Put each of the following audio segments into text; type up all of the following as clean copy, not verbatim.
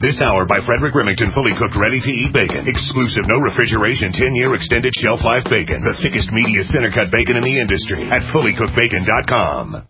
This hour by Frederick Remington, fully cooked, ready-to-eat bacon. Exclusive, no refrigeration, 10-year extended shelf life bacon. The thickest, meatiest center-cut bacon in the industry at fullycookedbacon.com.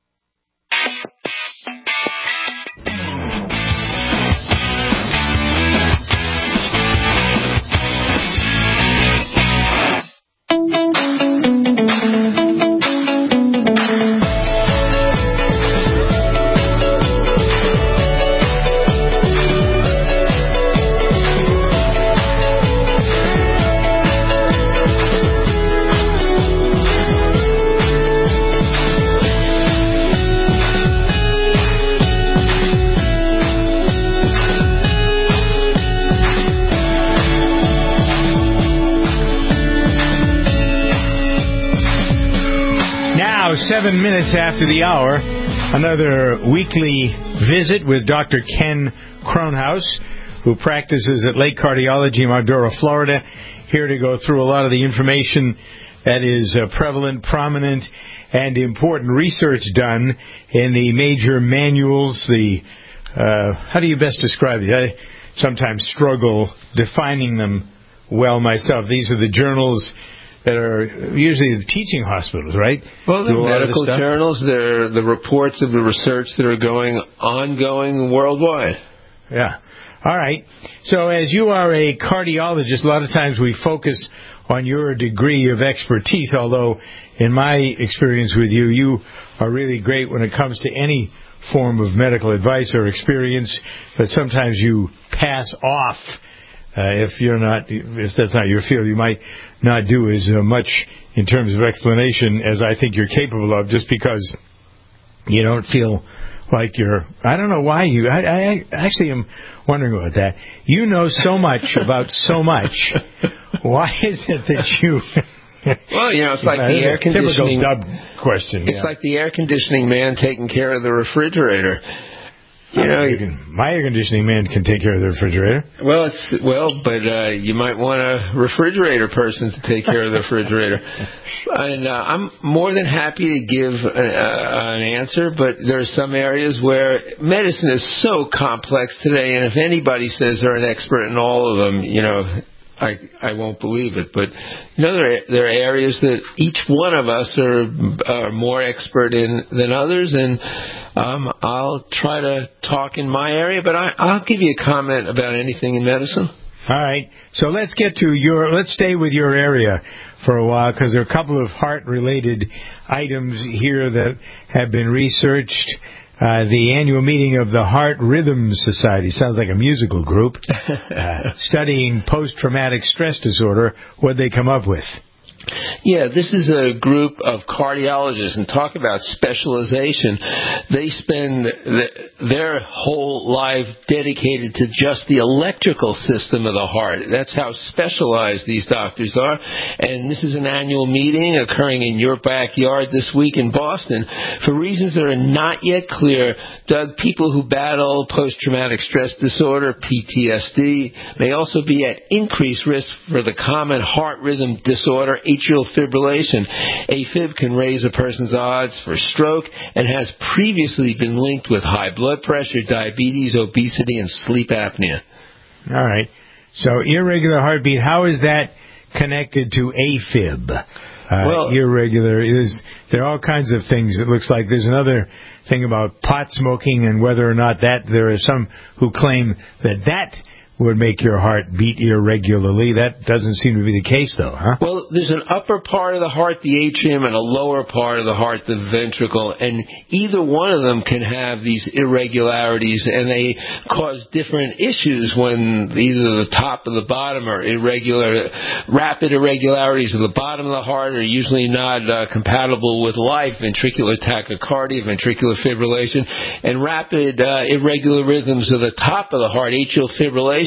Now, 7 minutes after the hour, another weekly visit with Dr. Ken Kronhaus, who practices at Lake Cardiology in Mildura, Florida, here to go through a lot of the information that is prevalent, prominent, and important research done in the major manuals. How do you best describe it? I sometimes struggle defining them well myself. These are the journals that are usually the teaching hospitals, right? Well, they're medical journals. They're the reports of the research that are ongoing worldwide. Yeah. All right. So as you are a cardiologist, a lot of times we focus on your degree of expertise, although in my experience with you, you are really great when it comes to any form of medical advice or experience, but sometimes you pass off. If that's not your field, you might not do as much in terms of explanation as I think you're capable of, just because you don't feel like you're. I don't know why you. I actually am wondering about that. You know so much about so much. Why is it that you? Well, it's like the air conditioning. Typical dub question. It's like the air conditioning man taking care of the refrigerator. My air conditioning man can take care of the refrigerator. But you might want a refrigerator person to take care of the refrigerator. And I'm more than happy to give an answer, but there are some areas where medicine is so complex today, and if anybody says they're an expert in all of them, I won't believe it. But there are areas that each one of us are more expert in than others, and I'll try to talk in my area, but I'll give you a comment about anything in medicine. All right. So let's stay with your area for a while, because there are a couple of heart-related items here that have been researched. The annual meeting of the Heart Rhythm Society, sounds like a musical group, studying post-traumatic stress disorder. What did they come up with? Yeah, this is a group of cardiologists, and talk about specialization. They spend their whole life dedicated to just the electrical system of the heart. That's how specialized these doctors are. And this is an annual meeting occurring in your backyard this week in Boston. For reasons that are not yet clear, Doug, people who battle post-traumatic stress disorder, PTSD, may also be at increased risk for the common heart rhythm disorder, atrial fibrillation. AFib can raise a person's odds for stroke and has previously been linked with high blood pressure, diabetes, obesity, and sleep apnea. All right. So irregular heartbeat, how is that connected to AFib? Irregular, there are all kinds of things. It looks like there's another thing about pot smoking and whether or not that, there are some who claim that would make your heart beat irregularly. That doesn't seem to be the case, though, huh? Well, there's an upper part of the heart, the atrium, and a lower part of the heart, the ventricle, and either one of them can have these irregularities, and they cause different issues when either the top or the bottom are irregular. Rapid irregularities of the bottom of the heart are usually not compatible with life, ventricular tachycardia, ventricular fibrillation, and rapid irregular rhythms of the top of the heart, atrial fibrillation,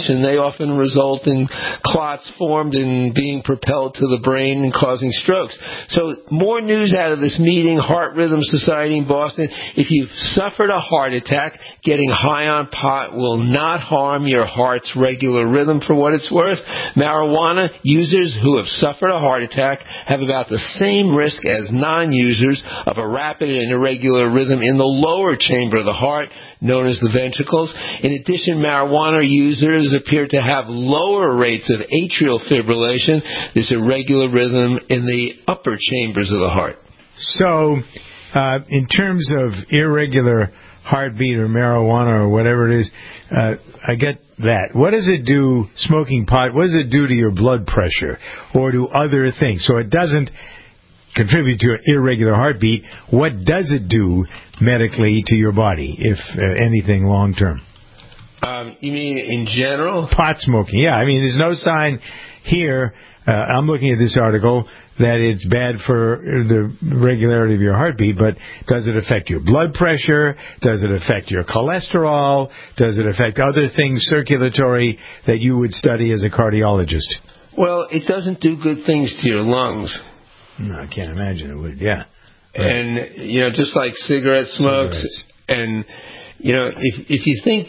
fibrillation, they often result in clots formed and being propelled to the brain and causing strokes. So more news out of this meeting, Heart Rhythm Society in Boston. If you've suffered a heart attack, getting high on pot will not harm your heart's regular rhythm. For what it's worth, marijuana users who have suffered a heart attack have about the same risk as non-users of a rapid and irregular rhythm in the lower chamber of the heart, known as the ventricles. In addition, marijuana users appear to have lower rates of atrial fibrillation, this irregular rhythm in the upper chambers of the heart. So, in terms of irregular heartbeat or marijuana or whatever it is, I get that. What does it do, smoking pot, what does it do to your blood pressure or to other things? So it doesn't contribute to an irregular heartbeat. What does it do medically to your body, if anything, long term? You mean in general? Pot smoking, yeah. I mean, there's no sign here, I'm looking at this article, that it's bad for the regularity of your heartbeat, but does it affect your blood pressure? Does it affect your cholesterol? Does it affect other things circulatory that you would study as a cardiologist? Well, it doesn't do good things to your lungs. No, I can't imagine it would, yeah. And, just like cigarette smokes, and, if you think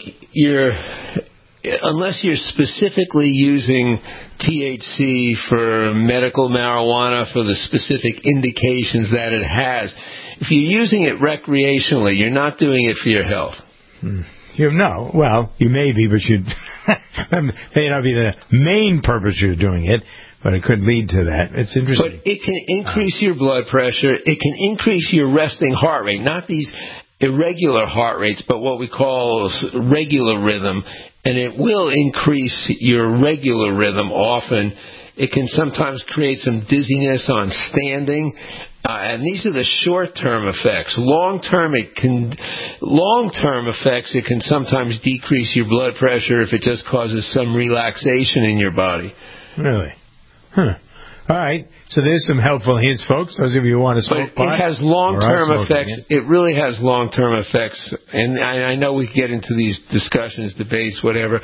unless you're specifically using THC for medical marijuana for the specific indications that it has, if you're using it recreationally, you're not doing it for your health. No, well, you may be, but you may not be the main purpose you're doing it, but it could lead to that. It's interesting. But it can increase your blood pressure. It can increase your resting heart rate, not these irregular heart rates, but what we call regular rhythm. And it will increase your regular rhythm often. It can sometimes create some dizziness on standing. And these are the short-term effects. Long-term effects, it can sometimes decrease your blood pressure if it just causes some relaxation in your body. Really? Huh. All right. So there's some helpful hints, folks. Those of you who want to smoke pot. It has long-term effects. It really has long-term effects. And I know we get into these discussions, debates, whatever,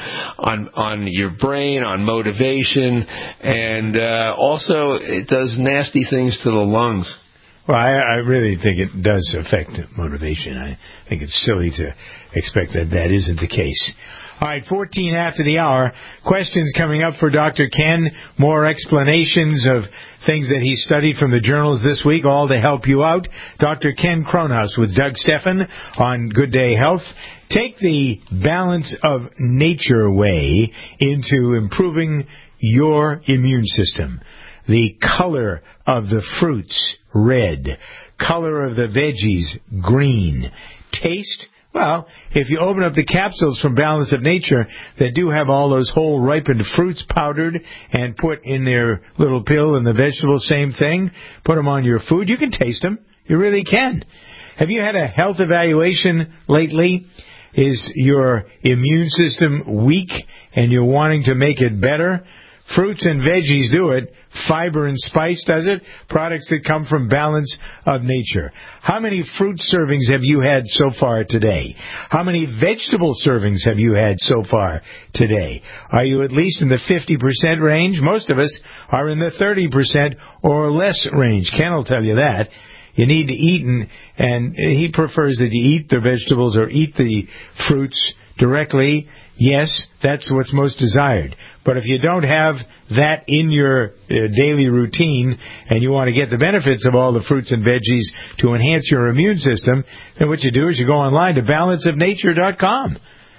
on your brain, on motivation, and also it does nasty things to the lungs. Well, I really think it does affect motivation. I think it's silly to expect that isn't the case. All right, 14 after the hour. Questions coming up for Dr. Ken. More explanations of things that he studied from the journals this week, all to help you out. Dr. Ken Kronhaus with Doug Stephan on Good Day Health. Take the balance of nature way into improving your immune system. The color of the fruits, red. Color of the veggies, green. Taste, well, if you open up the capsules from Balance of Nature that do have all those whole ripened fruits powdered and put in their little pill and the vegetables, same thing, put them on your food, you can taste them. You really can. Have you had a health evaluation lately? Is your immune system weak and you're wanting to make it better? Fruits and veggies do it. Fiber and spice does it. Products that come from Balance of Nature. How many fruit servings have you had so far today? How many vegetable servings have you had so far today? Are you at least in the 50% range? Most of us are in the 30% or less range. Ken will tell you that. You need to eat, and he prefers that you eat the vegetables or eat the fruits directly. Yes, that's what's most desired. But if you don't have that in your daily routine and you want to get the benefits of all the fruits and veggies to enhance your immune system, then what you do is you go online to balanceofnature.com.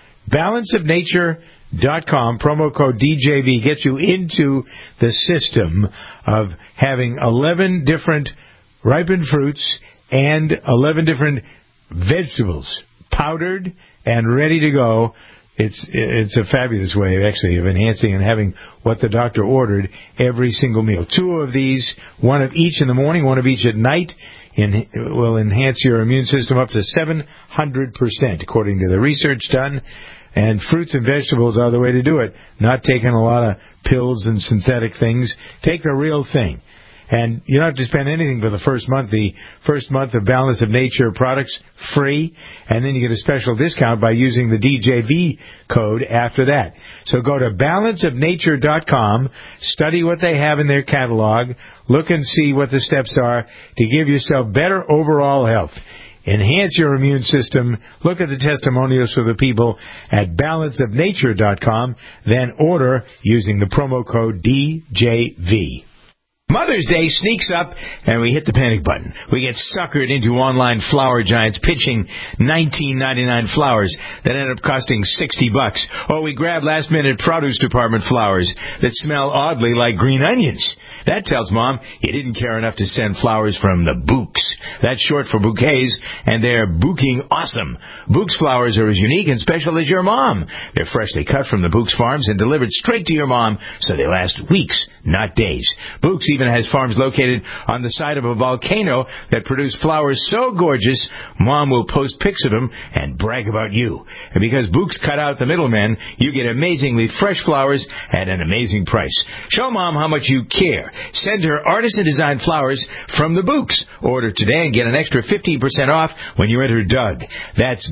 Balanceofnature.com, promo code DJB, gets you into the system of having 11 different ripened fruits and 11 different vegetables, powdered and ready to go. It's a fabulous way, actually, of enhancing and having what the doctor ordered every single meal. 2 of these, 1 of each in the morning, 1 of each at night, will enhance your immune system up to 700%, according to the research done. And fruits and vegetables are the way to do it. Not taking a lot of pills and synthetic things. Take the real thing. And you don't have to spend anything for the first month. The first month of Balance of Nature products free, and then you get a special discount by using the DJV code after that. So go to balanceofnature.com, study what they have in their catalog, look and see what the steps are to give yourself better overall health. Enhance your immune system. Look at the testimonials for the people at balanceofnature.com. Then order using the promo code DJV. Mother's Day sneaks up, and we hit the panic button. We get suckered into online flower giants pitching $19.99 flowers that end up costing $60. Or we grab last-minute produce department flowers that smell oddly like green onions. That tells Mom you didn't care enough to send flowers from the Bouqs. That's short for bouquets, and they're bouquing awesome. Bouqs flowers are as unique and special as your mom. They're freshly cut from the Bouqs farms and delivered straight to your mom, so they last weeks, not days. Bouqs even has farms located on the side of a volcano that produce flowers so gorgeous, Mom will post pics of them and brag about you. And because Bouqs cut out the middlemen, you get amazingly fresh flowers at an amazing price. Show Mom how much you care. Send her artisan-designed flowers from the Bouqs. Order today and get an extra 15% off when you enter Doug. That's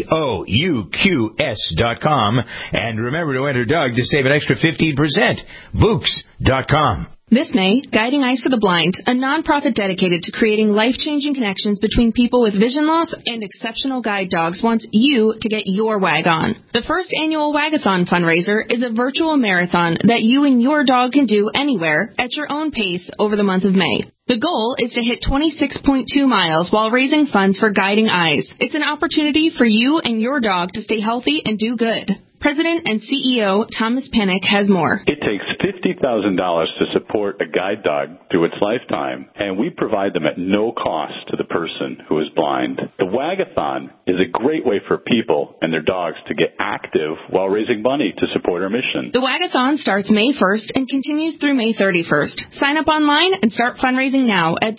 BOUQS.com. And remember to enter Doug to save an extra 15%. Bouqs.com. This May, Guiding Eyes for the Blind, a nonprofit dedicated to creating life-changing connections between people with vision loss and exceptional guide dogs, wants you to get your WAG on. The first annual Wagathon fundraiser is a virtual marathon that you and your dog can do anywhere at your own pace over the month of May. The goal is to hit 26.2 miles while raising funds for Guiding Eyes. It's an opportunity for you and your dog to stay healthy and do good. President and CEO Thomas Pinnock has more. It takes $50,000 to support a guide dog through its lifetime, and we provide them at no cost to the person who is blind. The Wagathon is a great way for people and their dogs to get active while raising money to support our mission. The Wagathon starts May 1st and continues through May 31st. Sign up online and start fundraising now at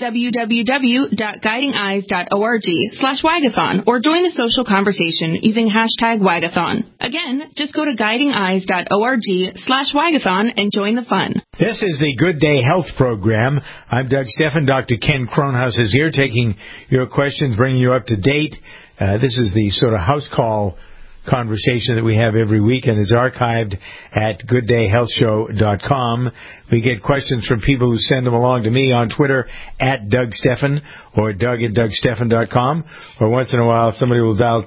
www.guidingeyes.org/Wagathon or join the social conversation using hashtag Wagathon. Again, just go to guidingeyes.org/Wagathon and join the fun. This is the Good Day Health Program. I'm Doug Steffen. Dr. Ken Kronhaus is here taking your questions, bringing you up to date. This is the sort of house call conversation that we have every week, and it's archived at gooddayhealthshow.com. We get questions from people who send them along to me on Twitter at Doug Steffen or Doug@DougSteffen.com, or once in a while somebody will dial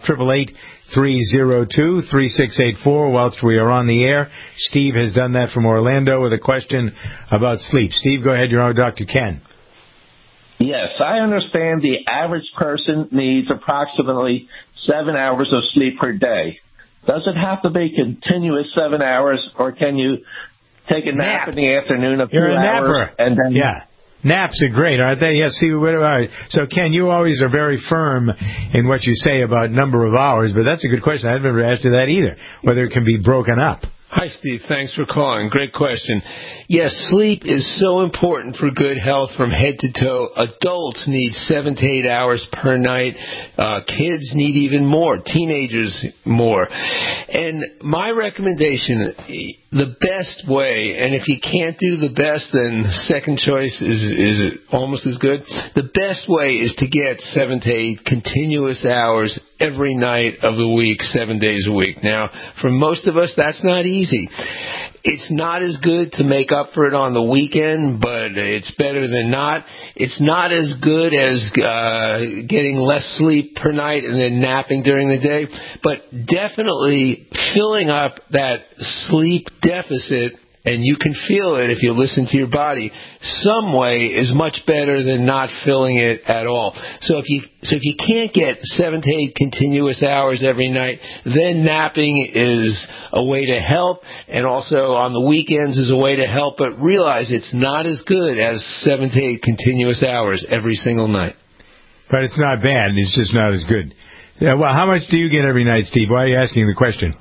888-302-3684 whilst we are on the air. Steve has done that from Orlando with a question about sleep. Steve, go ahead. You're on Dr. Ken. Yes, I understand the average person needs approximately 7 hours of sleep per day. Does it have to be continuous 7 hours, or can you take a nap in the afternoon of 2 hours? You're a napper. And then Naps are great, aren't they? Yeah, see, so Ken, you always are very firm in what you say about number of hours, but that's a good question. I've never asked you that either, whether it can be broken up. Hi, Steve. Thanks for calling. Great question. Yes, sleep is so important for good health from head to toe. Adults need 7 to 8 hours per night. Kids need even more. Teenagers more. And my recommendation, the best way, and if you can't do the best, then second choice is almost as good. The best way is to get 7 to 8 continuous hours every night of the week, 7 days a week. Now, for most of us, that's not easy. It's not as good to make up for it on the weekend, but it's better than not. It's not as good as getting less sleep per night and then napping during the day, but definitely filling up that sleep deficit, and you can feel it if you listen to your body, some way is much better than not filling it at all. So if you can't get 7 to 8 continuous hours every night, then napping is a way to help, and also on the weekends is a way to help, but realize it's not as good as 7 to 8 continuous hours every single night. But it's not bad. It's just not as good. Yeah, well, how much do you get every night, Steve? Why are you asking the question?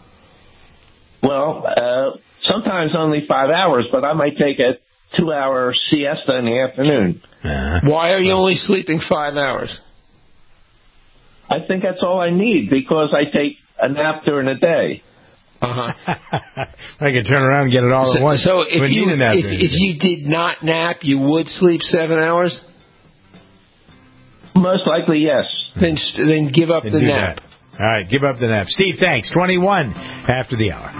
Well, sometimes only 5 hours, but I might take a 2-hour siesta in the afternoon. Why are you only sleeping 5 hours? I think that's all I need because I take a nap during the day. I could turn around and get it all at once. So if you did not nap, you would sleep 7 hours? Most likely, yes. Then give up the nap. That. All right, give up the nap. Steve, thanks. 21 after the hour.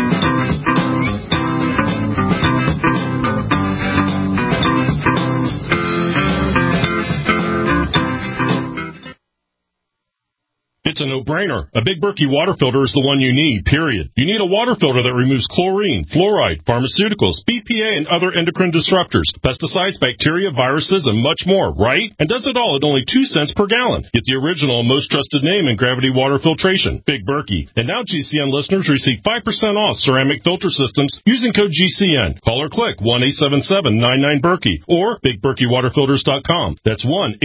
It's a no-brainer. A Big Berkey water filter is the one you need, period. You need a water filter that removes chlorine, fluoride, pharmaceuticals, BPA, and other endocrine disruptors, pesticides, bacteria, viruses, and much more, right? And does it all at only 2 cents per gallon. Get the original and most trusted name in gravity water filtration, Big Berkey. And now GCN listeners receive 5% off ceramic filter systems using code GCN. Call or click 1-877-99-BERKEY or BigBerkeyWaterFilters.com. That's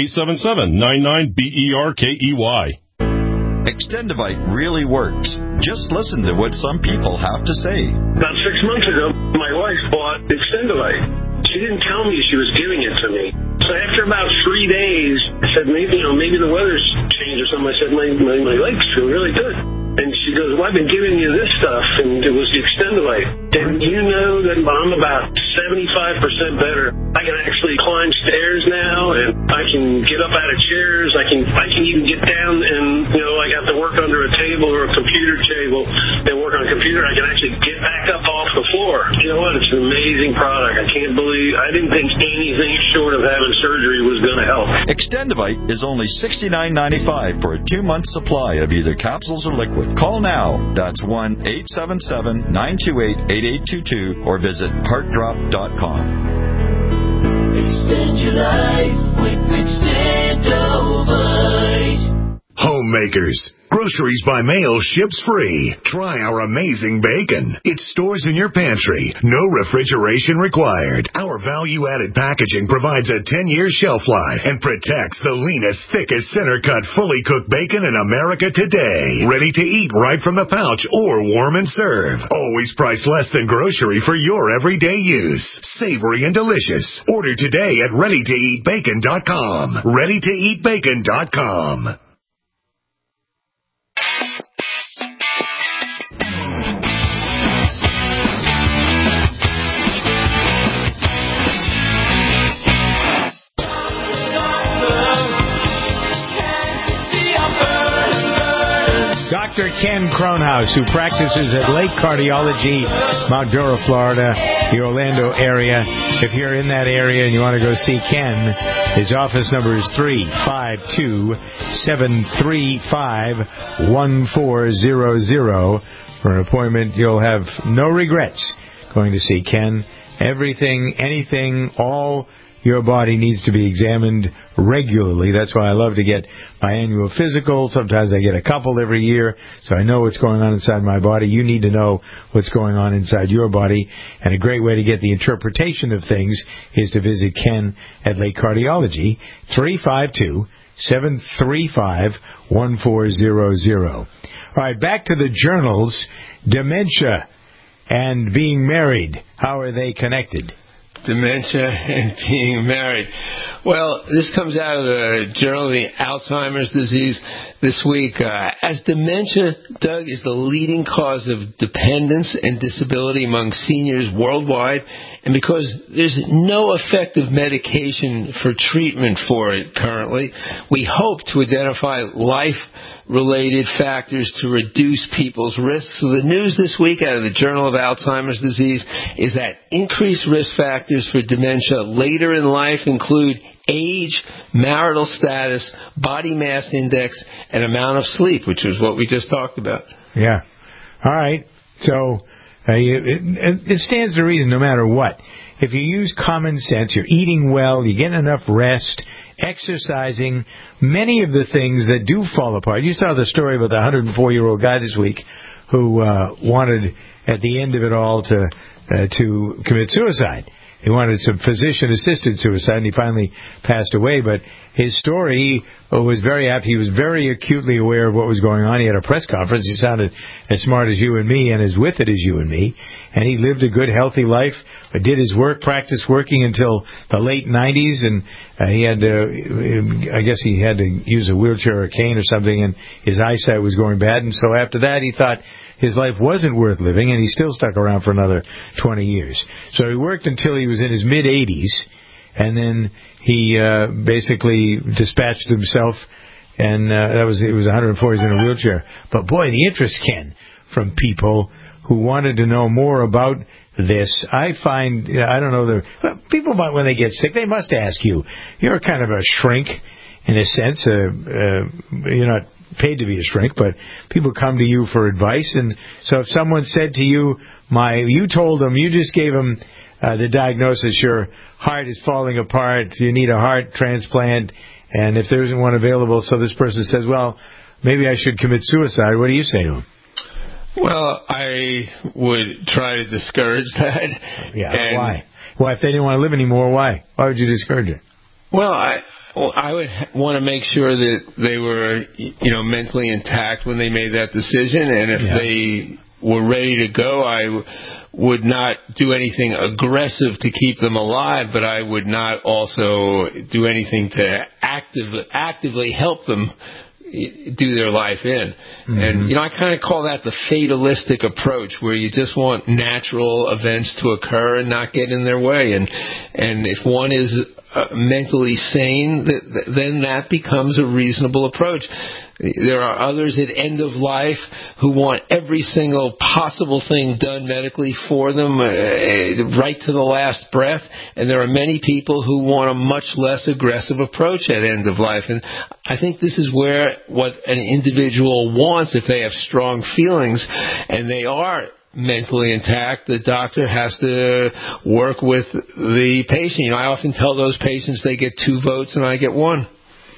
1-877-99-BERKEY. Extendivite really works. Just listen to what some people have to say. About 6 months ago, my wife bought Extendivite. She didn't tell me she was giving it to me. So after about 3 days, I said, maybe the weather's changed or something. I said, my legs feel really good. And she goes, well, I've been giving you this stuff, and it was the Extendivite. And you know that I'm about 75% better. I can actually climb stairs now, and I can get up out of chairs. I can even get down and, I got to work under a table or a computer table and work on a computer. I can actually get back up off the floor. You know what? It's an amazing product. I didn't think anything short of having surgery was going to help. Extendivite is only $69.95 for a 2-month supply of either capsules or liquid. Call now. That's 1-877-928-8822 or visit heartdrop.com. Extend your life with Extendivite. Homemakers. Groceries by mail ships free. Try our amazing bacon. It stores in your pantry. No refrigeration required. Our value-added packaging provides a 10-year shelf life and protects the leanest, thickest, center-cut, fully cooked bacon in America today. Ready to eat right from the pouch or warm and serve. Always priced less than grocery for your everyday use. Savory and delicious. Order today at ReadyToEatBacon.com. ReadyToEatBacon.com. Dr. Ken Kronhaus, who practices at Lake Cardiology, Mount Dora, Florida, the Orlando area. If you're in that area and you want to go see Ken, his office number is 352-735-1400. For an appointment, you'll have no regrets going to see Ken. Everything, anything, all your body needs to be examined regularly. That's why I love to get my annual physical. Sometimes I get a couple every year, so I know what's going on inside my body. You need to know what's going on inside your body, and a great way to get the interpretation of things is to visit Ken at Lake Cardiology, 352-735-1400. All right, back to the journals. Dementia and being married. How are they connected? Dementia and being married. Well, this comes out of the Journal of the Alzheimer's Disease this week. As dementia, Doug, is the leading cause of dependence and disability among seniors worldwide, and because there's no effective medication for treatment for it currently, we hope to identify life-related factors to reduce people's risks. So the news this week out of the Journal of Alzheimer's Disease is that increased risk factors for dementia later in life include age, marital status, body mass index, and amount of sleep, which is what we just talked about. Yeah. All right. So it stands to reason no matter what. If you use common sense, you're eating well, you get enough rest, exercising, many of the things that do fall apart. You saw the story about the 104-year-old guy this week who wanted, at the end of it all, to commit suicide. He wanted some physician-assisted suicide, and he finally passed away. But his story was very apt. He was very acutely aware of what was going on. He had a press conference. He sounded as smart as you and me and as with it as you and me. and he lived a good, healthy life. Did his work, practiced working until the late 90s, and he had to, I guess he had to use a wheelchair or a cane or something, and his eyesight was going bad. And so after that, he thought his life wasn't worth living, and he still stuck around for another 20 years. So he worked until he was in his mid-80s, and then he basically dispatched himself, and it was 104. He's in a wheelchair. But boy, the interest, Ken, from people who wanted to know more about this. I find, I don't know, people might, when they get sick, they must ask you. You're kind of a shrink, in a sense. You're not paid to be a shrink, but people come to you for advice. And so if someone said to you, you told them, you just gave them the diagnosis, your heart is falling apart, you need a heart transplant, and if there isn't one available, so this person says, well, maybe I should commit suicide, what do you say to them? Well, I would try to discourage that. Yeah, why? Why, if they didn't want to live anymore, why? Why would you discourage it? Well, I would want to make sure that they were, mentally intact when they made that decision, and if they were ready to go, I would not do anything aggressive to keep them alive, but I would not also do anything to actively help them do their life in. Mm-hmm. And, I kind of call that the fatalistic approach, where you just want natural events to occur and not get in their way. And if one is mentally sane, then that becomes a reasonable approach. There are others at end of life who want every single possible thing done medically for them, right to the last breath. And there are many people who want a much less aggressive approach at end of life. And I think this is where what an individual wants, if they have strong feelings and they are mentally intact, the doctor has to work with the patient. I often tell those patients they get 2 votes and I get 1.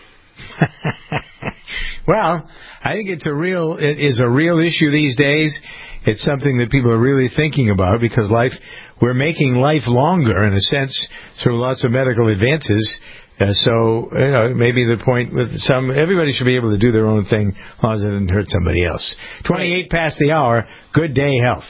Well, I think it is a real issue these days. It's something that people are really thinking about, because we're making life longer in a sense through lots of medical advances. So, maybe the point with everybody should be able to do their own thing as long as it doesn't hurt somebody else. 28 past the hour. Good day, health.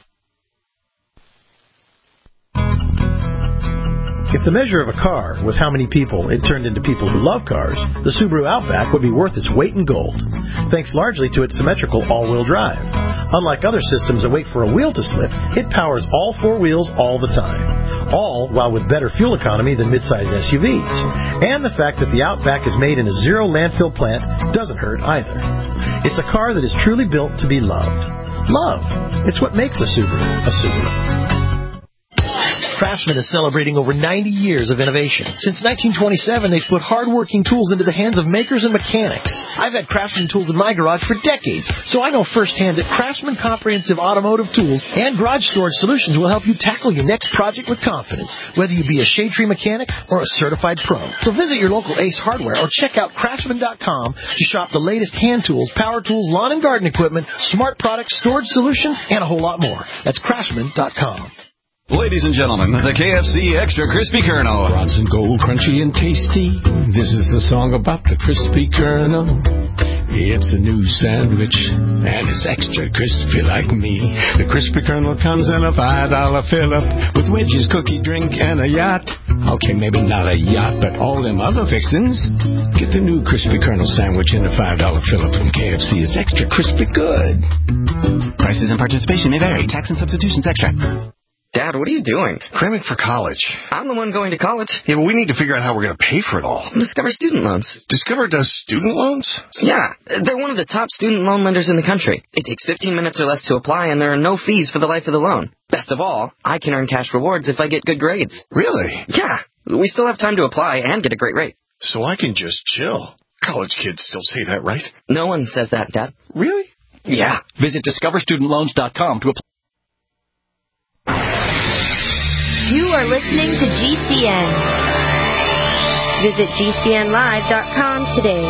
If the measure of a car was how many people it turned into people who love cars, the Subaru Outback would be worth its weight in gold, thanks largely to its symmetrical all-wheel drive. Unlike other systems that wait for a wheel to slip, it powers all 4 wheels all the time, all while with better fuel economy than midsize SUVs. And the fact that the Outback is made in a zero landfill plant doesn't hurt either. It's a car that is truly built to be loved. Love. It's what makes a Subaru a Subaru. Craftsman is celebrating over 90 years of innovation. Since 1927, they've put hard-working tools into the hands of makers and mechanics. I've had Craftsman tools in my garage for decades, so I know firsthand that Craftsman Comprehensive Automotive Tools and Garage Storage Solutions will help you tackle your next project with confidence, whether you be a shade tree mechanic or a certified pro. So visit your local Ace Hardware or check out Craftsman.com to shop the latest hand tools, power tools, lawn and garden equipment, smart products, storage solutions, and a whole lot more. That's Craftsman.com. Ladies and gentlemen, the KFC Extra Crispy Kernel. Bronze and gold, crunchy and tasty. This is the song about the crispy kernel. It's a new sandwich, and it's extra crispy like me. The crispy kernel comes in a $5 fill-up with wedges, cookie, drink, and a yacht. Okay, maybe not a yacht, but all them other fixings. Get the new crispy kernel sandwich in a $5 fill-up from KFC. It's extra crispy good. Prices and participation may vary. Tax and substitutions extra. Dad, what are you doing? Cramming for college. I'm the one going to college. Yeah, but we need to figure out how we're going to pay for it all. Discover Student Loans. Discover does student loans? Yeah, they're one of the top student loan lenders in the country. It takes 15 minutes or less to apply, and there are no fees for the life of the loan. Best of all, I can earn cash rewards if I get good grades. Really? Yeah, we still have time to apply and get a great rate. So I can just chill. College kids still say that, right? No one says that, Dad. Really? Yeah. Visit discoverstudentloans.com to apply. You are listening to GCN. Visit GCNlive.com today.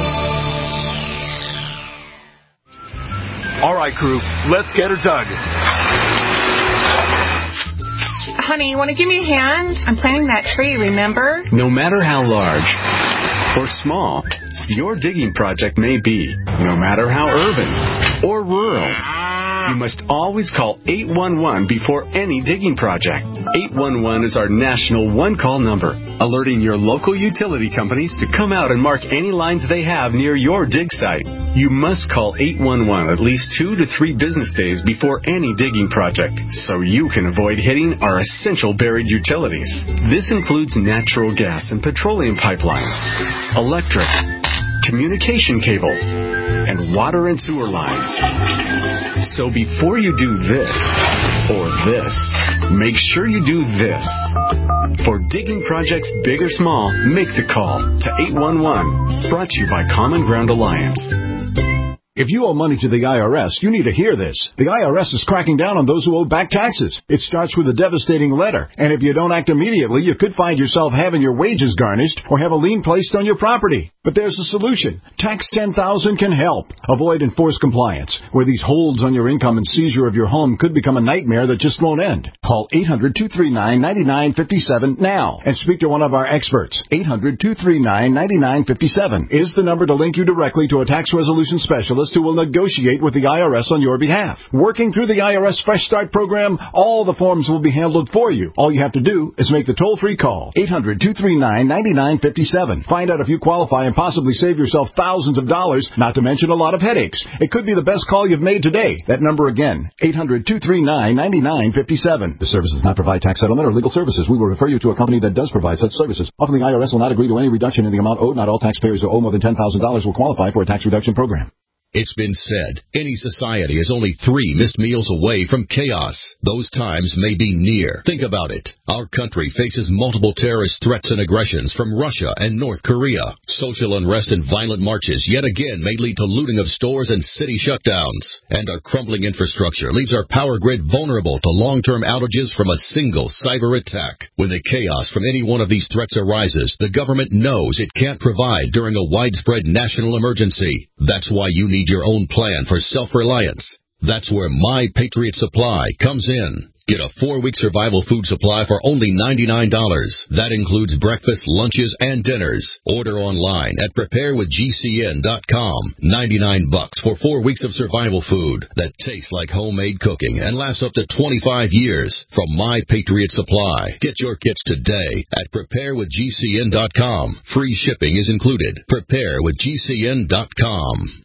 All right, crew, let's get her dug. Honey, you want to give me a hand? I'm planting that tree, remember? No matter how large or small your digging project may be, no matter how urban or rural You must always call 811 before any digging project. 811 is our national one-call number, alerting your local utility companies to come out and mark any lines they have near your dig site. You must call 811 at least 2 to 3 business days before any digging project, so you can avoid hitting our essential buried utilities. This includes natural gas and petroleum pipelines, electric, communication cables, and water and sewer lines. So before you do this or this, make sure you do this. For digging projects big or small, make the call to 811. Brought to you by Common Ground Alliance. If you owe money to the IRS, you need to hear this. The IRS is cracking down on those who owe back taxes. It starts with a devastating letter, and if you don't act immediately, you could find yourself having your wages garnished or have a lien placed on your property. But there's a solution. Tax 10,000 can help. Avoid enforced compliance, where these holds on your income and seizure of your home could become a nightmare that just won't end. Call 800-239-9957 now and speak to one of our experts. 800-239-9957 is the number to link you directly to a tax resolution specialist who will negotiate with the IRS on your behalf. Working through the IRS Fresh Start program, all the forms will be handled for you. All you have to do is make the toll-free call, 800-239-9957. Find out if you qualify and possibly save yourself thousands of dollars, not to mention a lot of headaches. It could be the best call you've made today. That number again, 800-239-9957. The service does not provide tax settlement or legal services. We will refer you to a company that does provide such services. Often the IRS will not agree to any reduction in the amount owed. Not all taxpayers who owe more than $10,000 will qualify for a tax reduction program. It's been said, any society is only 3 missed meals away from chaos. Those times may be near. Think about it. Our country faces multiple terrorist threats and aggressions from Russia and North Korea. Social unrest and violent marches yet again may lead to looting of stores and city shutdowns. And our crumbling infrastructure leaves our power grid vulnerable to long-term outages from a single cyber attack. When the chaos from any one of these threats arises, the government knows it can't provide during a widespread national emergency. That's why you need your own plan for self-reliance. That's where My Patriot Supply comes in. Get a 4-week survival food supply for only $99. That includes breakfast, lunches, and dinners. Order online at preparewithgcn.com. $99 for 4 weeks of survival food that tastes like homemade cooking and lasts up to 25 years from My Patriot Supply. Get your kits today at preparewithgcn.com. Free shipping is included. Preparewithgcn.com.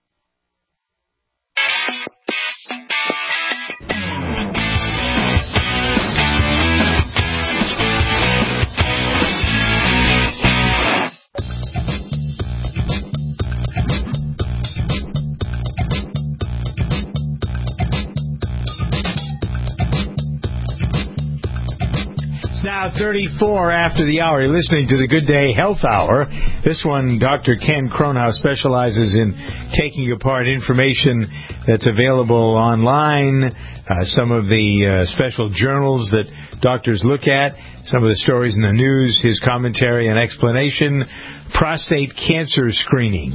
Now 34 after the hour. You're listening to the Good Day Health Hour. This one, Dr. Ken Kronhaus specializes in taking apart information that's available online, some of the special journals that doctors look at, some of the stories in the news, his commentary and explanation, prostate cancer screening.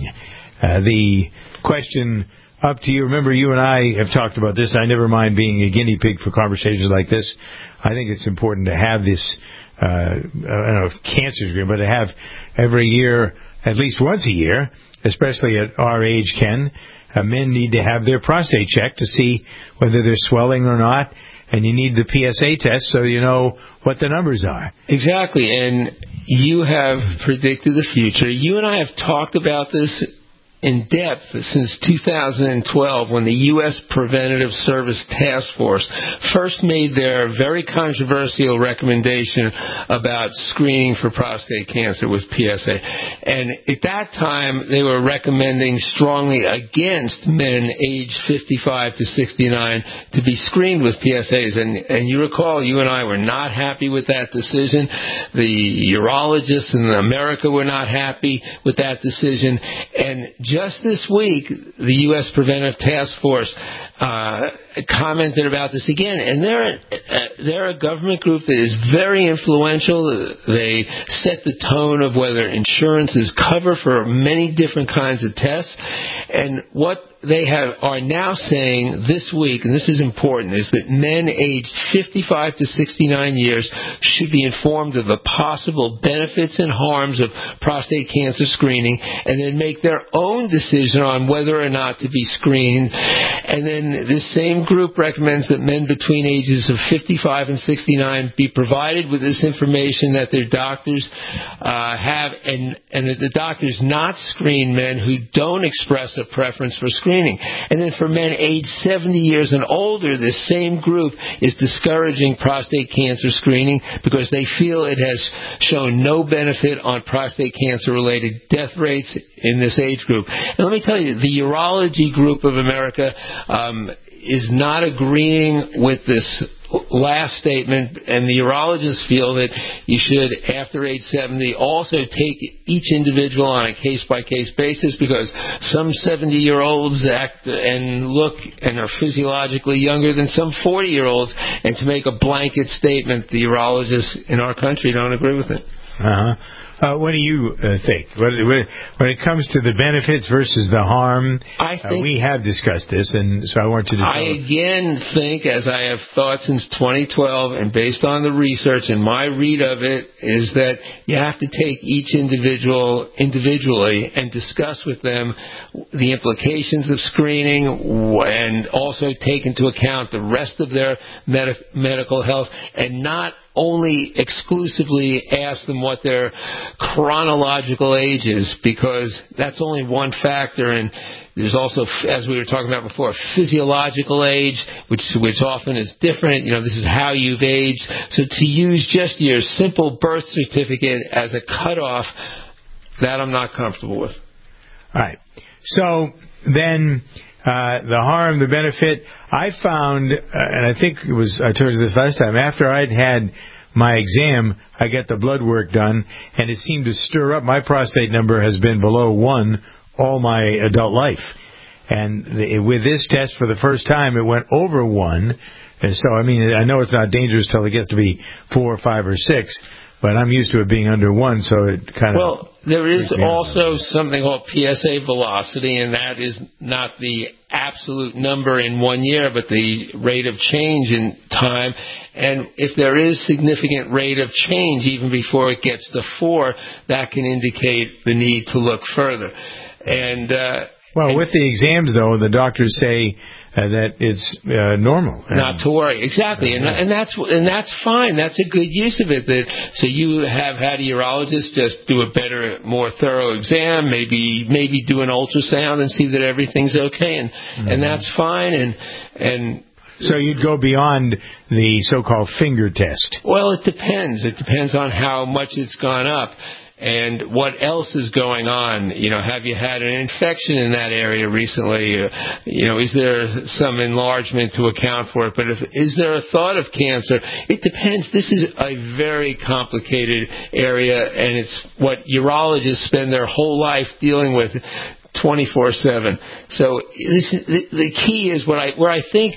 The question up to you. Remember, you and I have talked about this. I never mind being a guinea pig for conversations like this. I think it's important to have this, I don't know if cancer screening, but to have every year, at least once a year, especially at our age, Ken, men need to have their prostate checked to see whether they're swelling or not, and you need the PSA test so you know what the numbers are. Exactly, and you have predicted the future. You and I have talked about this in depth since 2012 when the U.S. Preventative Service Task Force first made their very controversial recommendation about screening for prostate cancer with PSA. And at that time, they were recommending strongly against men aged 55 to 69 to be screened with PSAs. And you recall, you and I were not happy with that decision. The urologists in America were not happy with that decision. And just this week, the U.S. Preventive Task Force commented about this again, and they're a government group that is very influential. They set the tone of whether insurance is covered for many different kinds of tests, And what they are now saying this week, and this is important, is that men aged 55 to 69 years should be informed of the possible benefits and harms of prostate cancer screening, and then make their own decision on whether or not to be screened. And then this same group recommends that men between ages of 55 and 69 be provided with this information that their doctors have, and that the doctors not screen men who don't express a preference for screening. And then for men aged 70 years and older, this same group is discouraging prostate cancer screening because they feel it has shown no benefit on prostate cancer-related death rates in this age group. And let me tell you, the Urology Group of America is not agreeing with this last statement, and the urologists feel that you should, after age 70, also take each individual on a case-by-case basis, because some 70-year-olds act and look and are physiologically younger than some 40-year-olds, and to make a blanket statement, the urologists in our country don't agree with it. What do you think? When it comes to the benefits versus the harm, we have discussed this, and so I want you to I again think, as I have thought since 2012, and based on the research and my read of it, is that you have to take each individual individually and discuss with them the implications of screening, and also take into account the rest of their medical health, and not only exclusively ask them what their chronological age is, because that's only one factor, and there's also, as we were talking about before, physiological age, which often is different. You know, this is how you've aged. So to use just your simple birth certificate as a cutoff, that I'm not comfortable with. All right. So then the harm, the benefit, I found, and I think I told you this last time, after I'd had my exam, I got the blood work done, and it seemed to stir up. My prostate number has been below 1 all my adult life. And with this test, for the first time, it went over 1. And so, I mean, I know it's not dangerous till it gets to be 4 or 5 or 6, but I'm used to it being under 1, so it kind of... Well, there is also something called PSA velocity, and that is not the absolute number in 1 year, but the rate of change in time. And if there is significant rate of change even before it gets to 4, that can indicate the need to look further. And with the exams, though, the doctors say that it's normal. Not to worry. Exactly. And that's fine. That's a good use of it. So you have had a urologist just do a better, more thorough exam, maybe do an ultrasound and see that everything's okay, and that's fine. And so you'd go beyond the so-called finger test. Well, it depends. It depends on how much it's gone up. And what else is going on? You know, have you had an infection in that area recently? You know, is there some enlargement to account for it? But is there a thought of cancer? It depends. This is a very complicated area, and it's what urologists spend their whole life dealing with 24/7. So the key is where I think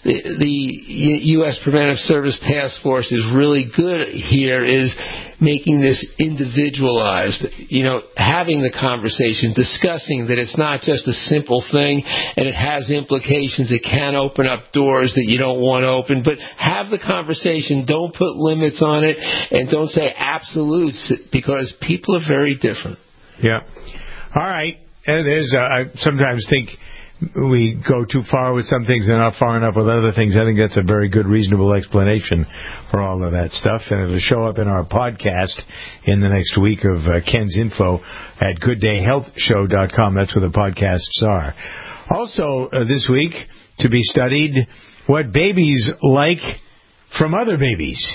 the U.S. Preventive Service Task Force is really good here is making this individualized, you know, having the conversation, discussing that it's not just a simple thing and it has implications. It can open up doors that you don't want to open, but have the conversation. Don't put limits on it, and don't say absolutes, because people are very different. Yeah. All right. And I sometimes think we go too far with some things and not far enough with other things. I think that's a very good, reasonable explanation for all of that stuff. And it'll show up in our podcast in the next week of Ken's info at gooddayhealthshow.com. That's where the podcasts are. Also, this week, to be studied, what babies like from other babies.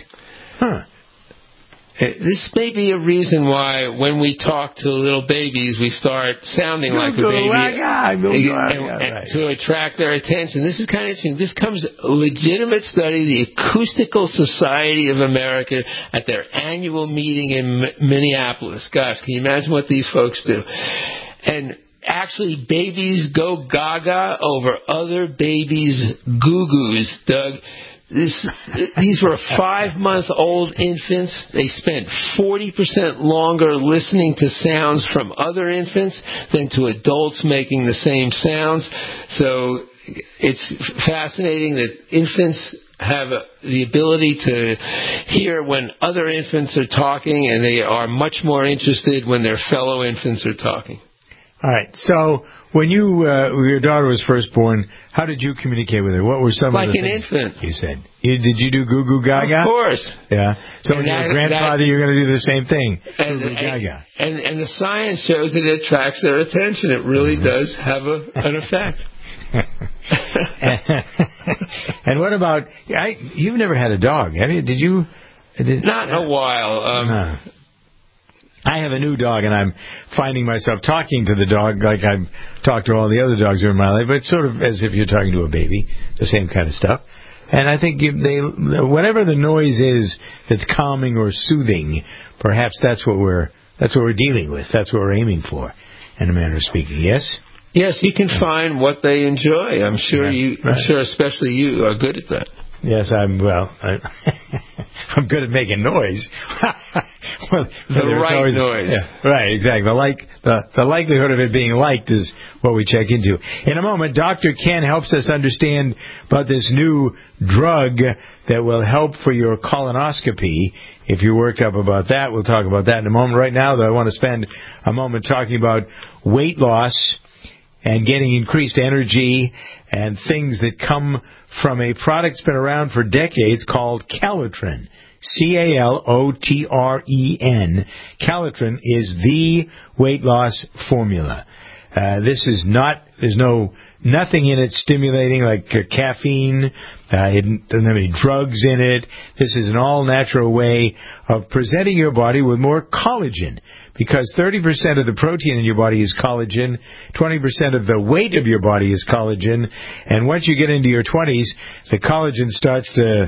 This may be a reason why when we talk to little babies, we start sounding like a baby to attract their attention. This is kind of interesting. This comes a legitimate study, the Acoustical Society of America, at their annual meeting in Minneapolis. Gosh, can you imagine what these folks do? And actually, babies go gaga over other babies' goo-goos, Doug. These were 5-month-old infants. They spent 40% longer listening to sounds from other infants than to adults making the same sounds. So it's fascinating that infants have the ability to hear when other infants are talking, and they are much more interested when their fellow infants are talking. All right. So when your daughter was first born, how did you communicate with her? What were some of the things infant. You said? Did you do goo goo gaga? Of course. Yeah. So when you're a grandfather, you're going to do the same thing. Goo goo gaga. And the science shows that it attracts their attention. It really does have an effect. And what about you've never had a dog, have you? Did you? Not in a while. No. I have a new dog, and I'm finding myself talking to the dog like I've talked to all the other dogs in my life, but sort of as if you're talking to a baby, the same kind of stuff. And I think whatever the noise is that's calming or soothing, perhaps that's what we're dealing with. That's what we're aiming for, in a manner of speaking. Yes. Yes, you can find what they enjoy. I'm sure I'm sure especially you are good at that. Yes, I'm good at making noise. Well, the right noise. Yeah, right, exactly. The likelihood of it being liked is what we check into. In a moment, Dr. Ken helps us understand about this new drug that will help for your colonoscopy. If you're worked up about that, we'll talk about that in a moment. Right now, though, I want to spend a moment talking about weight loss and getting increased energy and things that come from a product that's been around for decades called Calitrin. Calotren. Calitrin is the weight loss formula. This is there's nothing in it stimulating like caffeine. It doesn't have any drugs in it. This is an all-natural way of presenting your body with more collagen. Because 30% of the protein in your body is collagen, 20% of the weight of your body is collagen, and once you get into your 20s, the collagen starts to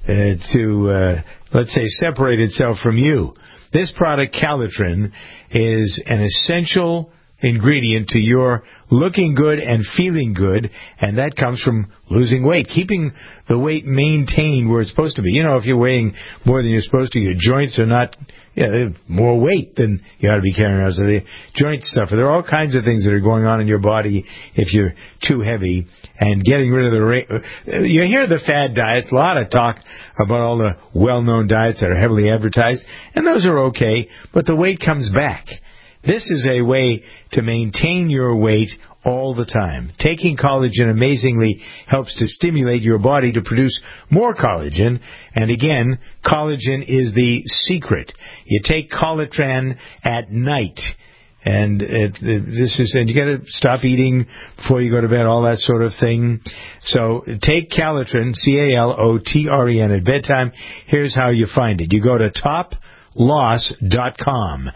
let's say, separate itself from you. This product, Calitrin, is an essential ingredient to your looking good and feeling good, and that comes from losing weight, keeping the weight maintained where it's supposed to be. You know, if you're weighing more than you're supposed to, your joints are not more weight than you ought to be carrying around, so the joints suffer. There are all kinds of things that are going on in your body if you're too heavy, and getting rid of you hear the fad diets, a lot of talk about all the well-known diets that are heavily advertised, and those are okay, but the weight comes back. This is a way to maintain your weight all the time. Taking collagen amazingly helps to stimulate your body to produce more collagen. And again, collagen is the secret. You take Calitrin at night. And and you got to stop eating before you go to bed, all that sort of thing. So take Calitrin, Calotren, at bedtime. Here's how you find it. You go to toploss.com.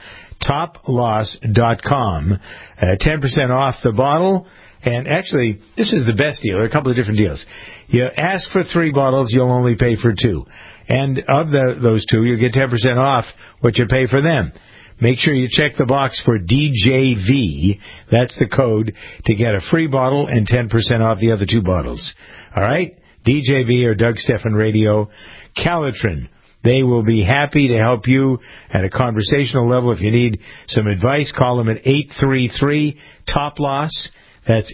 Toploss.com. 10% off the bottle. And actually, this is the best deal. There are a couple of different deals. You ask for 3 bottles, you'll only pay for 2. And of those 2, you get 10% off what you pay for them. Make sure you check the box for DJV. That's the code to get a free bottle and 10% off the other 2 bottles. All right? DJV or Doug Stephan Radio. Calitrin. They will be happy to help you at a conversational level. If you need some advice, call them at 833-TOP-LOSS. That's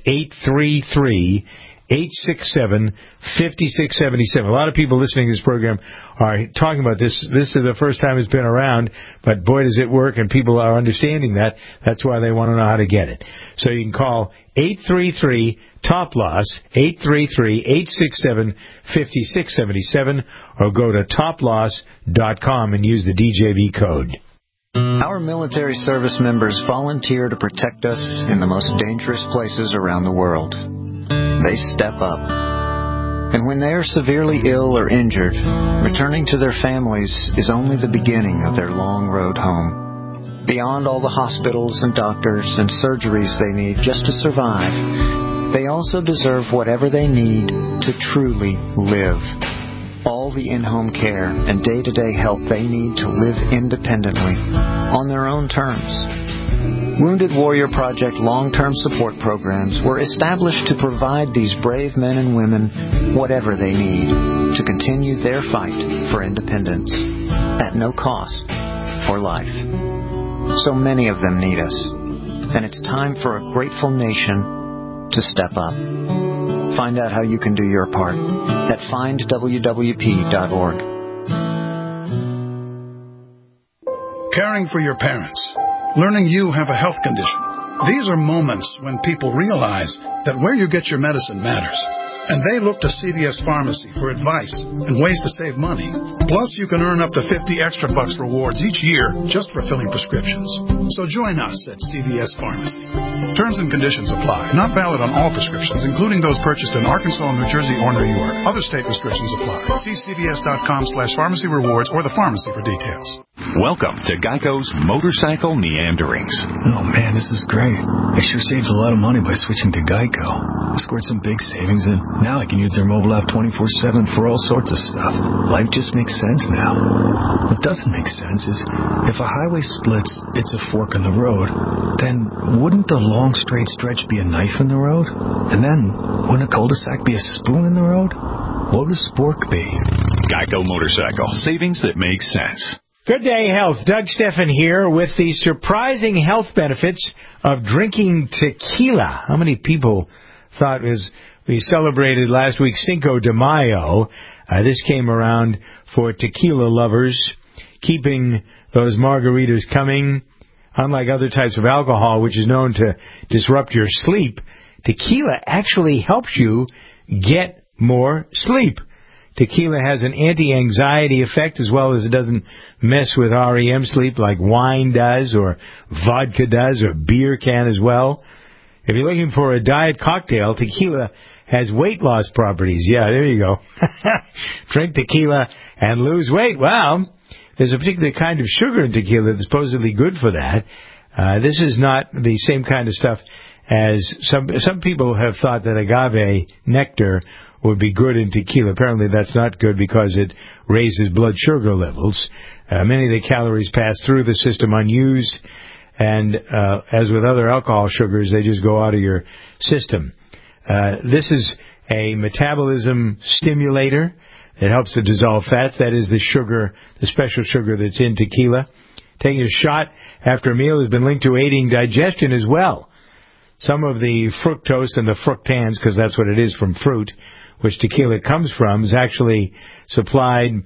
833-867-5677. A lot of people listening to this program are talking about this. This is the first time it's been around, but boy, does it work, and people are understanding that. That's why they want to know how to get it. So you can call 833-TOP-LOSS, 833-867-5677, or go to toploss.com and use the DJV code. Our military service members volunteer to protect us in the most dangerous places around the world. They step up. And when they are severely ill or injured, returning to their families is only the beginning of their long road home. Beyond all the hospitals and doctors and surgeries they need just to survive, they also deserve whatever they need to truly live. All the in-home care and day-to-day help they need to live independently on their own terms. Wounded Warrior Project long-term support programs were established to provide these brave men and women whatever they need to continue their fight for independence at no cost for life. So many of them need us, and it's time for a grateful nation to step up. Find out how you can do your part at findwwp.org. Caring for your parents. Learning you have a health condition. These are moments when people realize that where you get your medicine matters. And they look to CVS Pharmacy for advice and ways to save money. Plus, you can earn up to $50 extra rewards each year just for filling prescriptions. So join us at CVS Pharmacy. Terms and conditions apply. Not valid on all prescriptions, including those purchased in Arkansas, New Jersey, or New York. Other state restrictions apply. See cvs.com/pharmacy rewards or the pharmacy for details. Welcome to Geico's Motorcycle Meanderings. Oh, man, this is great. I sure saved a lot of money by switching to Geico. I scored some big savings, and now I can use their mobile app 24/7 for all sorts of stuff. Life just makes sense now. What doesn't make sense is if a highway splits, it's a fork in the road. Then wouldn't the long straight stretch be a knife in the road? And then wouldn't a cul-de-sac be a spoon in the road? What would a spork be? Geico Motorcycle. Savings that make sense. Good day, health. Doug Steffen here with the surprising health benefits of drinking tequila. How many people thought as we celebrated last week Cinco de Mayo, this came around for tequila lovers, keeping those margaritas coming. Unlike other types of alcohol, which is known to disrupt your sleep, tequila actually helps you get more sleep. Tequila has an anti-anxiety effect as well as it doesn't mess with REM sleep like wine does or vodka does or beer can as well. If you're looking for a diet cocktail, tequila has weight loss properties. Yeah, there you go. Drink tequila and lose weight. Well, there's a particular kind of sugar in tequila that's supposedly good for that. This is not the same kind of stuff as some people have thought that agave nectar would be good in tequila. Apparently that's not good because it raises blood sugar levels. Many of the calories pass through the system unused, and as with other alcohol sugars, they just go out of your system. This is a metabolism stimulator. It helps to dissolve fats. That is the sugar, the special sugar that's in tequila. Taking a shot after a meal has been linked to aiding digestion as well. Some of the fructose and the fructans, because that's what it is from fruit, which tequila comes from, is actually supplying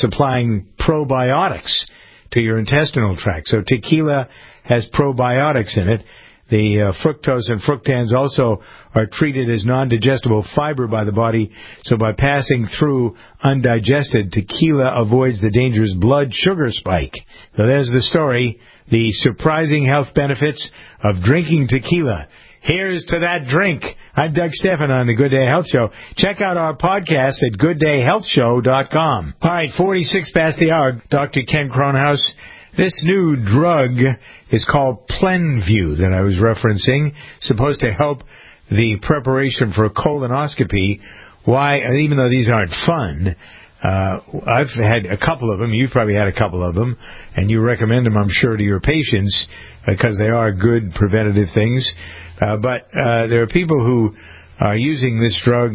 probiotics to your intestinal tract. So tequila has probiotics in it. The fructose and fructans also are treated as non-digestible fiber by the body, so by passing through undigested, tequila avoids the dangerous blood sugar spike. So there's the story, the surprising health benefits of drinking tequila. Here's to that drink. I'm Doug Steffen on the Good Day Health Show. Check out our podcast at gooddayhealthshow.com. All right, 46 past the hour. Dr. Ken Kronhaus. This new drug is called Plenview that I was referencing. Supposed to help the preparation for a colonoscopy. Why, even though these aren't fun, I've had a couple of them. You've probably had a couple of them, and you recommend them, I'm sure, to your patients because they are good preventative things. But there are people who are using this drug.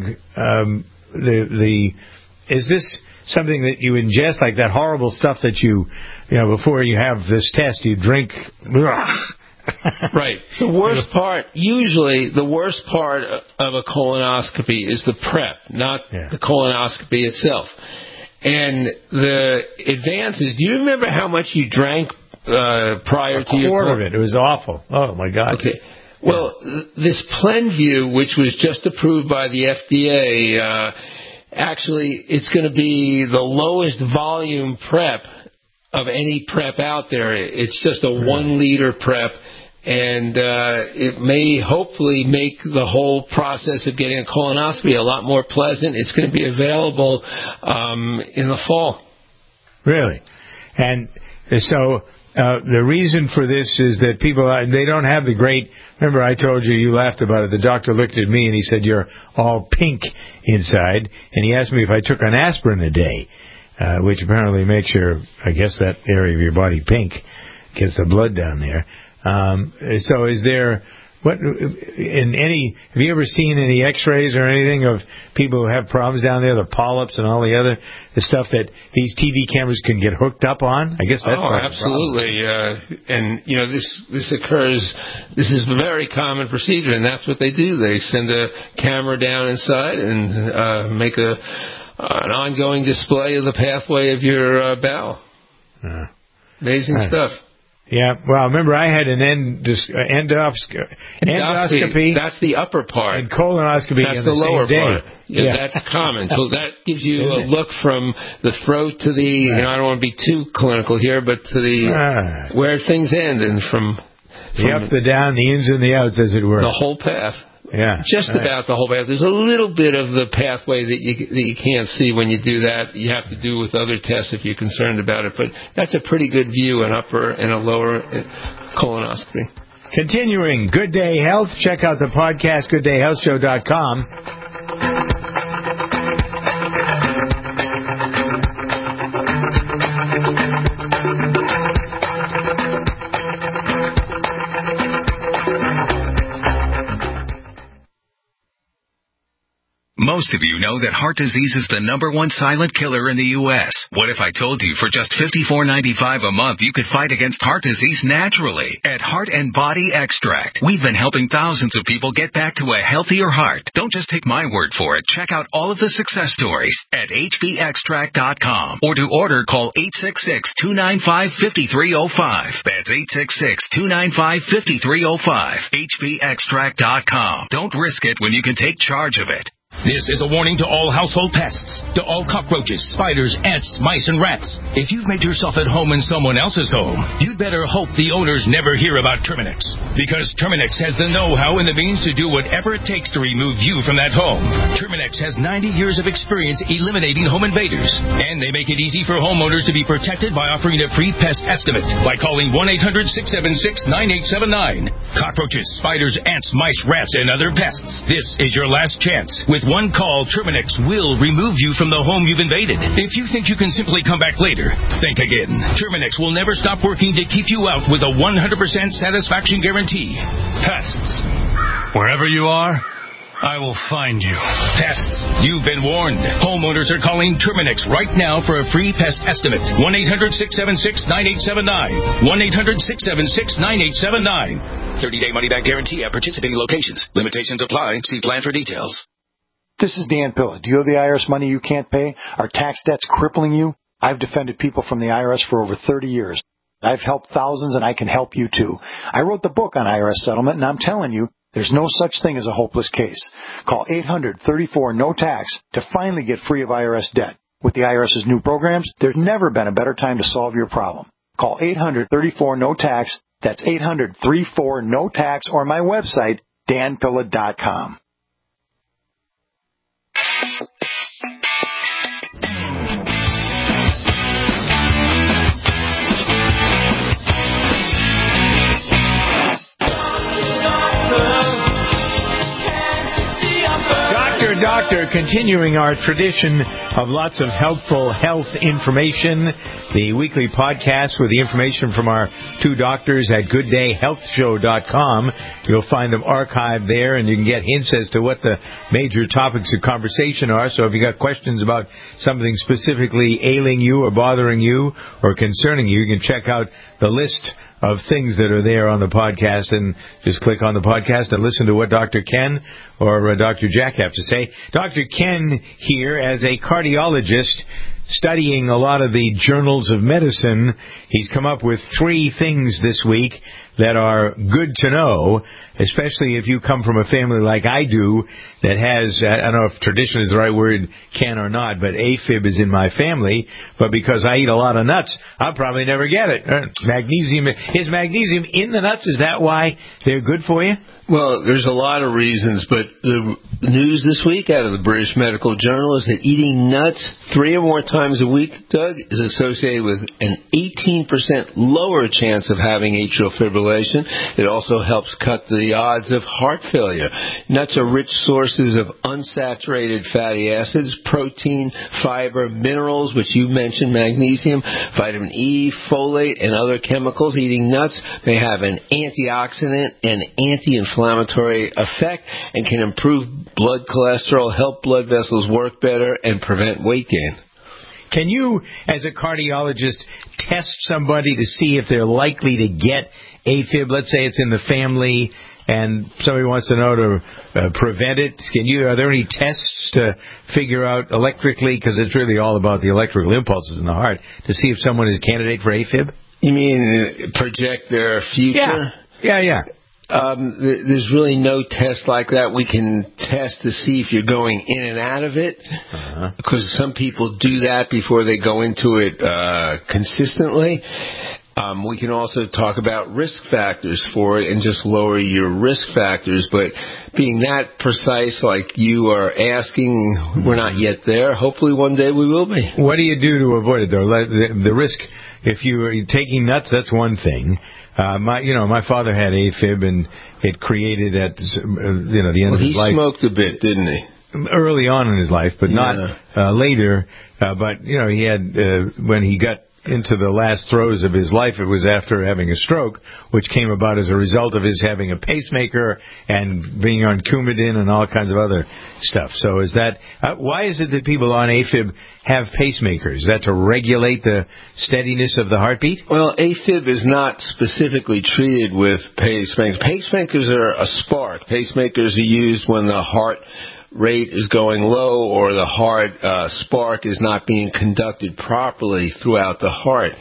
Is this something that you ingest, like that horrible stuff that you before you have this test, you drink? Right. Usually the worst part of a colonoscopy is the prep, not the colonoscopy itself. And the advances, do you remember how much you drank prior to your... A quarter of it. It was awful. Oh, my God. Okay. Well, this Plenview, which was just approved by the FDA, actually it's going to be the lowest volume prep of any prep out there. It's just a 1 liter prep, and it may hopefully make the whole process of getting a colonoscopy a lot more pleasant. It's going to be available in the fall. Really? And so the reason for this is that people, they don't have the great... Remember I told you laughed about it. The doctor looked at me and he said, "You're all pink inside." And he asked me if I took an aspirin a day, which apparently makes that area of your body pink, gets the blood down there. So is there... Have you ever seen any X-rays or anything of people who have problems down there, the polyps and all the stuff that these TV cameras can get hooked up on? I guess that's absolutely. And this occurs. This is a very common procedure, and that's what they do. They send a camera down inside and make an ongoing display of the pathway of your bowel. Amazing stuff. Yeah, well, remember I had an endoscopy. That's the upper part. And colonoscopy. That's the lower part. Yeah, that's common. So that gives you a look from the throat to the. I don't want to be too clinical here, but to the where things end and from the up, the down, the ins and the outs, as it were. The whole path. Yeah, just about the whole path. There's a little bit of the pathway that you can't see when you do that. You have to do with other tests if you're concerned about it. But that's a pretty good view, an upper and a lower colonoscopy. Continuing, Good Day Health. Check out the podcast, GoodDayHealthShow.com. Most of you know that heart disease is the #1 silent killer in the U.S. What if I told you for just $54.95 a month you could fight against heart disease naturally? At Heart and Body Extract, we've been helping thousands of people get back to a healthier heart. Don't just take my word for it. Check out all of the success stories at hbextract.com. Or to order, call 866-295-5305. That's 866-295-5305. hbextract.com. Don't risk it when you can take charge of it. This is a warning to all household pests, to all cockroaches, spiders, ants, mice, and rats. If you've made yourself at home in someone else's home, you'd better hope the owners never hear about Terminix. Because Terminix has the know-how and the means to do whatever it takes to remove you from that home. Terminix has 90 years of experience eliminating home invaders. And they make it easy for homeowners to be protected by offering a free pest estimate by calling 1-800-676-9879. Cockroaches, spiders, ants, mice, rats, and other pests. This is your last chance. With one call, Terminix will remove you from the home you've invaded. If you think you can simply come back later, think again. Terminix will never stop working to keep you out with a 100% satisfaction guarantee. Pests. Wherever you are, I will find you. Pests, you've been warned. Homeowners are calling Terminix right now for a free pest estimate. 1-800-676-9879. 1-800-676-9879. 30-day money-back guarantee at participating locations. Limitations apply. See plan for details. This is Dan Pilla. Do you owe the IRS money you can't pay? Are tax debts crippling you? I've defended people from the IRS for over 30 years. I've helped thousands, and I can help you too. I wrote the book on IRS settlement, and I'm telling you, there's no such thing as a hopeless case. Call 800-34-NO-TAX to finally get free of IRS debt. With the IRS's new programs, there's never been a better time to solve your problem. Call 800-34-NO-TAX. That's 800-34-NO-TAX, or my website, danpilla.com. Doctor, continuing our tradition of lots of helpful health information, the weekly podcast with the information from our two doctors at GoodDayHealthShow.com. You'll find them archived there, and you can get hints as to what the major topics of conversation are. So if you got questions about something specifically ailing you or bothering you or concerning you, you can check out the list of things that are there on the podcast, and just click on the podcast and listen to what Dr. Ken or Dr. Jack have to say. Dr. Ken here, as a cardiologist studying a lot of the journals of medicine, he's come up with 3 things this week that are good to know, especially if you come from a family like I do that has, I don't know if tradition is the right word, Ken, or not, but AFib is in my family, but because I eat a lot of nuts, I'll probably never get it. Magnesium, is magnesium in the nuts? Is that why they're good for you? Well, there's a lot of reasons, but the news this week out of the British Medical Journal is that eating nuts 3 or more times a week, Doug, is associated with an 18% lower chance of having atrial fibrillation. It also helps cut the odds of heart failure. Nuts are rich sources of unsaturated fatty acids, protein, fiber, minerals, which you mentioned, magnesium, vitamin E, folate, and other chemicals. Eating nuts may have an antioxidant and anti-inflammatory effect and can improve blood cholesterol, help blood vessels work better, and prevent weight gain. Can you, as a cardiologist, test somebody to see if they're likely to get AFib? Let's say it's in the family and somebody wants to know to prevent it. Are there any tests to figure out electrically, because it's really all about the electrical impulses in the heart, to see if someone is a candidate for AFib? You mean project their future? Yeah. There's really no test like that. We can test to see if you're going in and out of it, because some people do that before they go into it consistently. We can also talk about risk factors for it and just lower your risk factors. But being that precise like you are asking, we're not yet there. Hopefully one day we will be. What do you do to avoid it, though? The risk, if you are taking nuts, that's one thing. My father had AFib, and it created at the end of his life. He smoked a bit, didn't he? Early on in his life, but not later. But he had when he got into the last throes of his life, it was after having a stroke, which came about as a result of his having a pacemaker and being on Coumadin and all kinds of other stuff. So is that why is it that people on AFib have pacemakers? Is that to regulate the steadiness of the heartbeat? Well, AFib is not specifically treated with pacemakers. Pacemakers are a spark. Pacemakers are used when the heart rate is going low or the heart spark is not being conducted properly throughout the heart.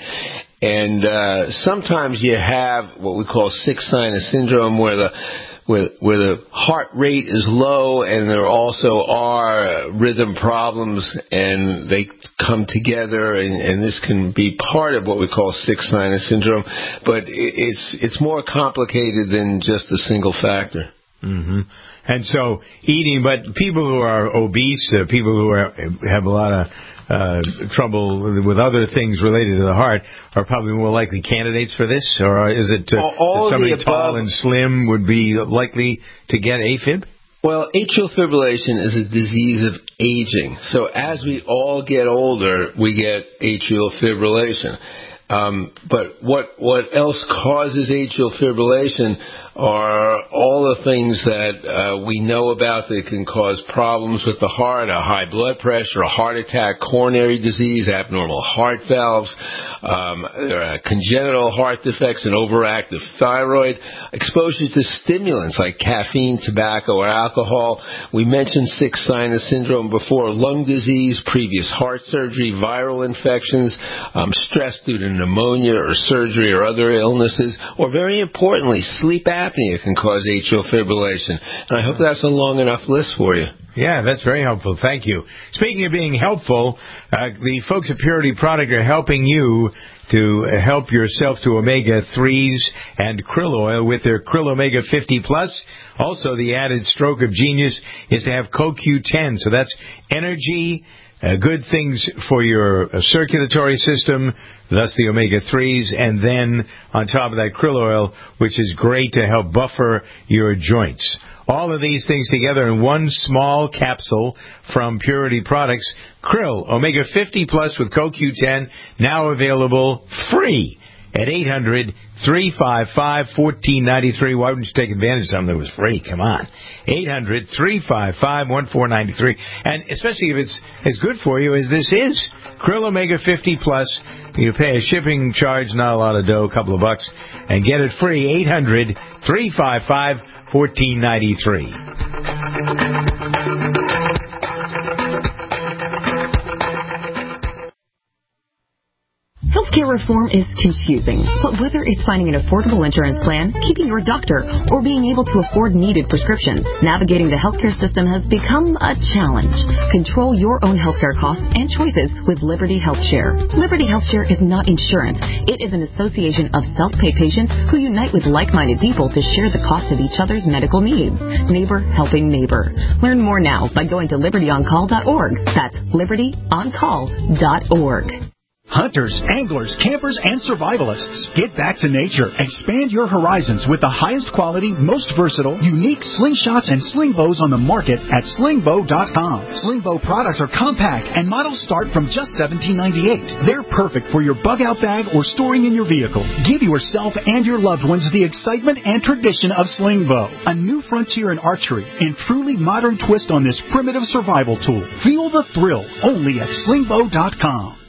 And sometimes you have what we call sick sinus syndrome, where the heart rate is low and there also are rhythm problems, and they come together, and this can be part of what we call sick sinus syndrome. But it's more complicated than just a single factor. Mm-hmm. And so eating, but people who are obese, people who have a lot of trouble with other things related to the heart are probably more likely candidates for this? Or is it that somebody tall and slim would be likely to get AFib? Well, atrial fibrillation is a disease of aging. So as we all get older, we get atrial fibrillation. But what else causes atrial fibrillation are all the things that we know about that can cause problems with the heart: a high blood pressure, a heart attack, coronary disease, abnormal heart valves, congenital heart defects, and overactive thyroid, exposure to stimulants like caffeine, tobacco, or alcohol. We mentioned sick sinus syndrome before: lung disease, previous heart surgery, viral infections, stress due to pneumonia or surgery or other illnesses, or very importantly, sleep apnea can cause atrial fibrillation. And I hope that's a long enough list for you. Yeah, that's very helpful. Thank you. Speaking of being helpful, the folks at Purity Product are helping you to help yourself to omega-3s and krill oil with their Krill Omega 50 Plus. Also, the added stroke of genius is to have CoQ10. So that's energy, good things for your circulatory system, thus the omega-3s, and then on top of that krill oil, which is great to help buffer your joints. All of these things together in one small capsule from Purity Products. Krill Omega 50 Plus with CoQ10, now available free at 800-355-1493. Why wouldn't you take advantage of something that was free? Come on. 800-355-1493. And especially if it's as good for you as this is. Krill Omega 50 Plus. You pay a shipping charge, not a lot of dough, a couple of bucks, and get it free. 800-355-1493. Healthcare reform is confusing, but whether it's finding an affordable insurance plan, keeping your doctor, or being able to afford needed prescriptions, navigating the healthcare system has become a challenge. Control your own healthcare costs and choices with Liberty HealthShare. Liberty HealthShare is not insurance. It is an association of self-pay patients who unite with like-minded people to share the cost of each other's medical needs. Neighbor helping neighbor. Learn more now by going to libertyoncall.org. That's libertyoncall.org. Hunters, anglers, campers, and survivalists, get back to nature. Expand your horizons with the highest quality, most versatile, unique slingshots and sling bows on the market at slingbow.com. Slingbow products are compact and models start from just $17.98. They're perfect for your bug-out bag or storing in your vehicle. Give yourself and your loved ones the excitement and tradition of Slingbow, a new frontier in archery and truly modern twist on this primitive survival tool. Feel the thrill only at slingbow.com.